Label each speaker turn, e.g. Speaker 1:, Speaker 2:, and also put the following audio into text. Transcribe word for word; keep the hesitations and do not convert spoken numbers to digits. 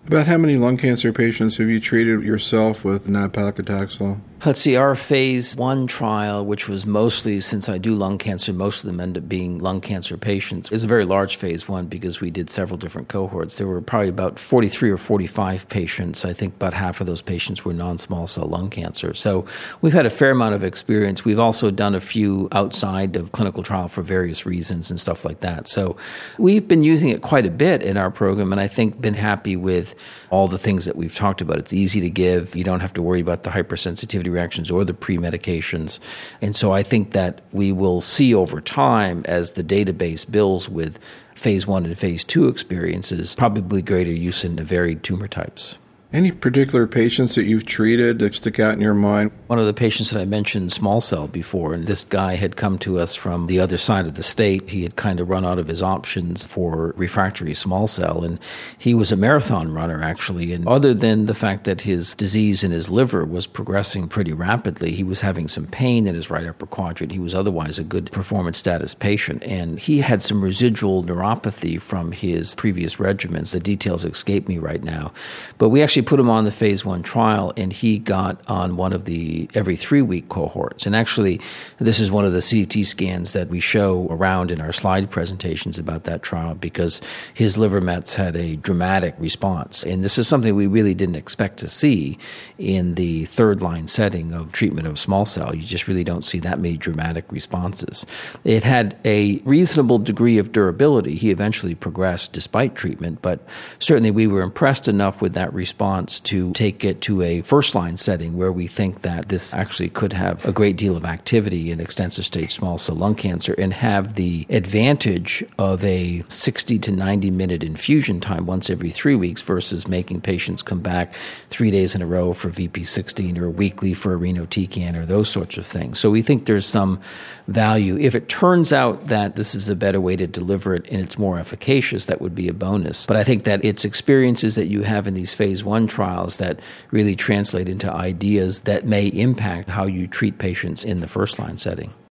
Speaker 1: About how many lung cancer patients have you treated yourself with nab-paclitaxel?
Speaker 2: Let's see, our phase one trial, which was mostly, since I do lung cancer, most of them end up being lung cancer patients. It was a very large phase one because we did several different cohorts. There were probably about forty-three or forty-five patients. I think about half of those patients were non-small cell lung cancer. So we've had a fair amount of experience. We've also done a few outside of clinical trial for various reasons and stuff like that. So we've been using it quite a bit in our program, and I think been happy with all the things that we've talked about. It's easy to give. You don't have to worry about the hypersensitivity reactions or the pre-medications. And so I think that we will see over time, as the database builds with phase one and phase two experiences, probably greater use in the varied tumor types.
Speaker 1: Any particular patients that you've treated that stick out in your mind?
Speaker 2: One of the patients that I mentioned small cell before, and this guy had come to us from the other side of the state. He had kind of run out of his options for refractory small cell, and he was a marathon runner, actually. And other than the fact that his disease in his liver was progressing pretty rapidly, he was having some pain in his right upper quadrant. He was otherwise a good performance status patient, and he had some residual neuropathy from his previous regimens. The details escape me right now. But we actually put him on the phase one trial, and he got on one of the every three-week cohorts. And actually, this is one of the C T scans that we show around in our slide presentations about that trial, because his liver mets had a dramatic response. And this is something we really didn't expect to see in the third-line setting of treatment of small cell. You just really don't see that many dramatic responses. It had a reasonable degree of durability. He eventually progressed despite treatment, but certainly we were impressed enough with that response to take it to a first-line setting where we think that this actually could have a great deal of activity in extensive-stage small cell lung cancer and have the advantage of a sixty to ninety minute infusion time once every three weeks versus making patients come back three days in a row for V P sixteen or weekly for irinotecan or those sorts of things. So we think there's some value. If it turns out that this is a better way to deliver it and it's more efficacious, that would be a bonus. But I think that it's experiences that you have in these phase one trials that really translate into ideas that may impact how you treat patients in the first line setting.